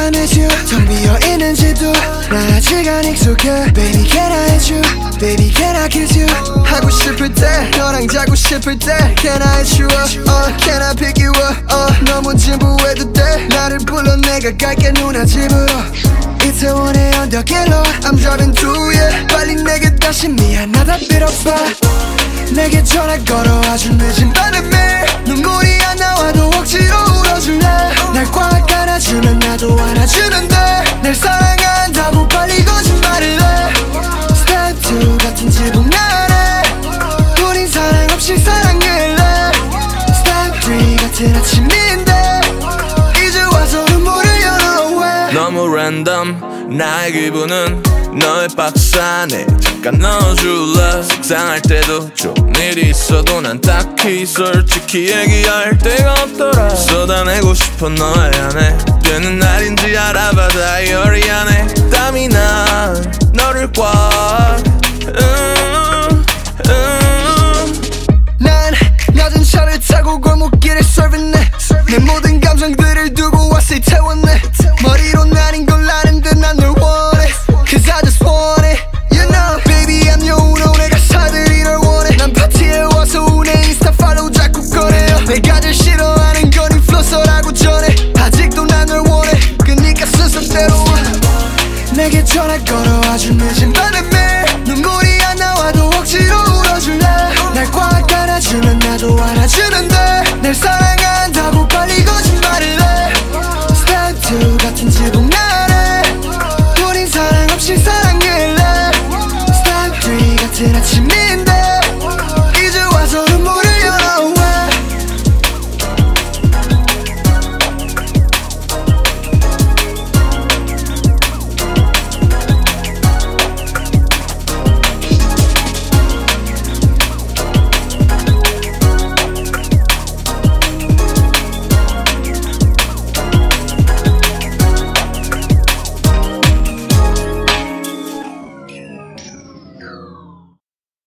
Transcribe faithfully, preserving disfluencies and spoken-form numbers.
안해줘 텅 비어있는 집도 나 아직 안 익숙해 Baby can I hit you Baby can I kiss you 하고 싶을 때 너랑 자고 싶을 때 Can I hit you up uh, Can I pick you up uh, 너무 진부해도 돼 나를 불러 내가 갈게 누나 집으로 이태원의 언덕길로 I'm driving through yeah 빨리 내게 다시 미안하다 빌어봐 내게 전화 걸어 아주 늦은 밤에 매일 눈물이 안 나와도 억지로 울어줄래 날 꽉 안아주면 나도 안아주는데 날 사랑한다고 빨리 거짓말을 해 Step two 같은 지붕 아래 우린 사랑 없이 사랑할래 Step three 같은 아침인데 이제 와서 눈물을 흘려 왜 너무 랜덤 나의 기분은 너의 박스 안에 잠깐 넣어줄래 속상할 때도 좋은 일이 있어도 난 딱히 솔직히 얘기할 데가 없더라 쏟아내고 싶어 너의 안에 되는 날인지 알아봐 다이어리 안에 땀이 나 너를 꽉 음, 음. 난 낮은 차를 타고 골목길에 serving 내 모든 감정들을 두고 왔어 이태원에 머리로 나린 걸 아는데 난 널 원해 Cause I just want it You know baby I'm your uno 내 가사들이 널 원해 난 파티에 와서 우네 인스타 팔로우 자꾸 꺼내요 내가 제일 싫어하는 건 인플루언서라고 전해 아직도 난 널 원해 그니까 순서대로 와 내게 전화 걸어 아주 늦은 밤에 매일 눈물이 안 나와도 억지로 울어줄래 날 꽉 안아주면 나도 안아주는데 날 사랑한다고 빨리 거짓말을 해 Step two 같은 지붕